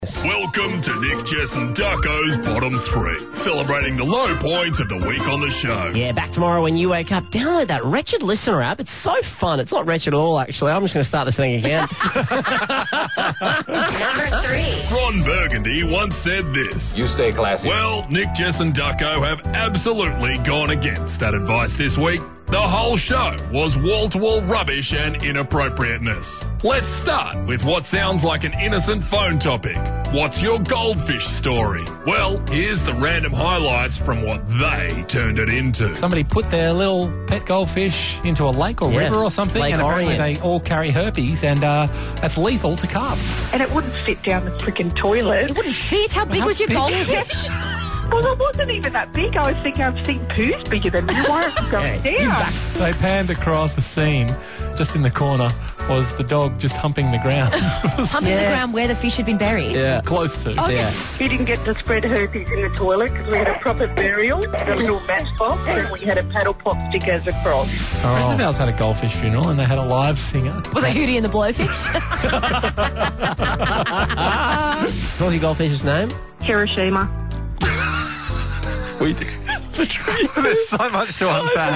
Welcome to Nick, Jess and Ducko's Bottom 3, celebrating the low points of the week on the show. Yeah, back tomorrow when you wake up. Download that Wretched Listener app. It's so fun. It's not wretched at all, actually. I'm just going to start this thing again. Number 3. Ron Burgundy once said this. You stay classy. Well, Nick, Jess and Ducko have absolutely gone against that advice this week. The whole show was wall-to-wall rubbish and inappropriateness. Let's start with what sounds like an innocent phone topic. What's your goldfish story? Well, here's the random highlights from what they turned it into. Somebody put their little pet goldfish into a lake or river or something, Lake and apparently Orion. they all carry herpes, and that's lethal to cubs. And it wouldn't fit down the freaking toilet. It wouldn't fit. How big How was your big is goldfish? Well, it wasn't even that big. I was thinking I've seen poos bigger than you. Why aren't you going down? They panned across a scene. Just in the corner was the dog just humping the ground. Humping the ground where the fish had been buried. Yeah. Close to. Okay. Yeah. He didn't get to spread herpes in the toilet because we had a proper burial, a little matchbox, and we had a paddle pop stick as a cross. A friend of ours had a goldfish funeral, and they had a live singer. Was it Hootie and the Blowfish? What was your goldfish's name? Hiroshima. There's so much to unpack.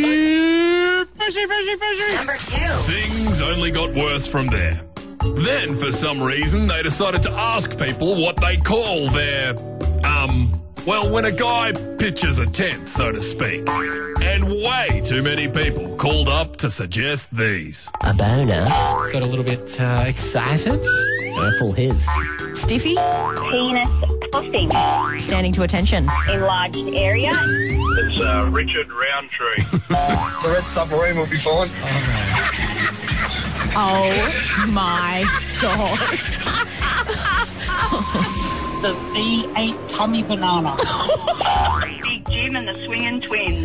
Number 2. Things only got worse from there. Then, for some reason, they decided to ask people what they call their, well, when a guy pitches a tent, so to speak. And way too many people called up to suggest these. A boner. Got a little bit excited. Full his. Stiffy. Penis puffing. Standing to attention. Enlarged area. It's Richard Roundtree. The red submarine will be fine. Oh my God. The V8 Tommy Banana. Big Jim and the Swinging Twins.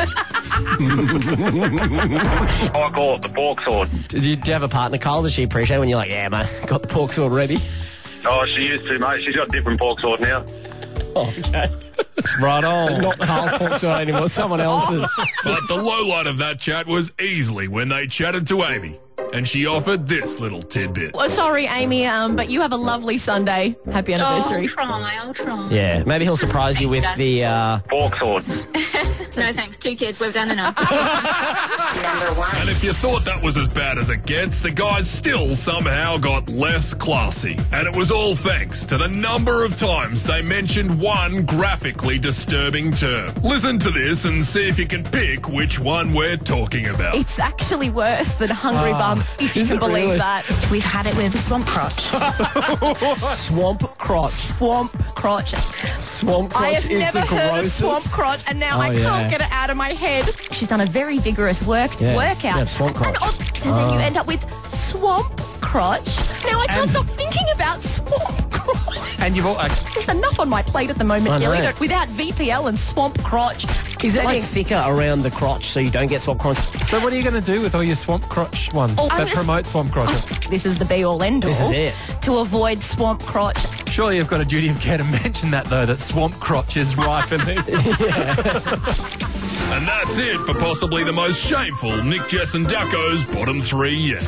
I call it the pork sword. Did you have a partner, Carl? Did she appreciate when you're like, yeah, mate, got the pork sword ready? Oh, she used to, mate. She's got a different pork sword now. Okay. Right on. Not Carl's pork sword anymore, someone else's. But the lowlight of that chat was easily when they chatted to Amy. And she offered this little tidbit. Well, sorry, Amy, but you have a lovely Sunday. Happy anniversary. I'll try. Yeah, maybe he'll surprise you with the, Pork sword. No thanks, 2 kids, we've done enough. Number 1. And if you thought that was as bad as it gets, the guys still somehow got less classy. And it was all thanks to the number of times they mentioned one graphically disturbing term. Listen to this and see if you can pick which one we're talking about. It's actually worse than Hungry Bum, if you is can it believe really? that. We've had it with swamp crotch. swamp crotch. Swamp crotch. Swamp crotch I have is never the heard of grossest. swamp crotch, and now Oh, I yeah. can't get it out of my head. She's done a very vigorous workout. Yeah, swamp crotch. And then you end up with swamp crotch. Now I can't stop thinking about swamp crotch. And you've all... There's enough on my plate at the moment, I know. Gilly, without VPL and swamp crotch. Is it like thicker around the crotch so you don't get swamp crotch? So what are you going to do with all your swamp crotch ones Oh, that I'm promote swamp crotch? This is the be-all, end-all. This is it. To avoid swamp crotch. Surely you've got a duty of care to mention that, though, that swamp crotch is rife in these. And that's it for possibly the most shameful Nick, Jess and Ducko's Bottom 3 yet.